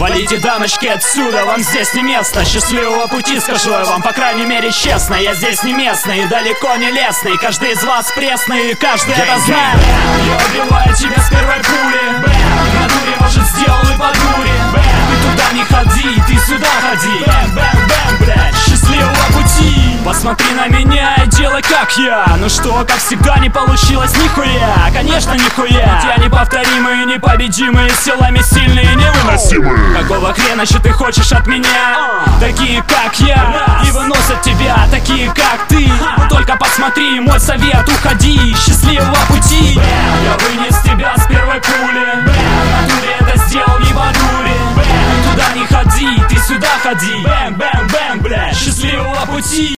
Валите, дамочки, отсюда, вам здесь не место. Счастливого пути, скажу я вам, по крайней мере честно. Я здесь не местный, далеко не лесный. Каждый из вас пресный, каждый это знает. Я убиваю тебя с первой пули. На дуре, может, сделал и по дуре. Ты туда не ходи, ты сюда ходи. Бэм-бэм-бэм, блядь, счастливого пути. Посмотри на меня и делай как я. Ну что, как всегда не получилось нихуя. Конечно нихуя, ведь я неповторимый, непобедимый, силами сильные, невыносимые. Какого хрена еще ты хочешь от меня? Такие как я и выносят тебя, такие как ты. Ну только посмотри, мой совет, уходи. Счастливого пути. Я вынес тебя с первой пули. На дуре это сделал не по дуре. Ты туда не ходи, ты сюда ходи. Бэм-бэм-бэм, блядь, счастливого пути.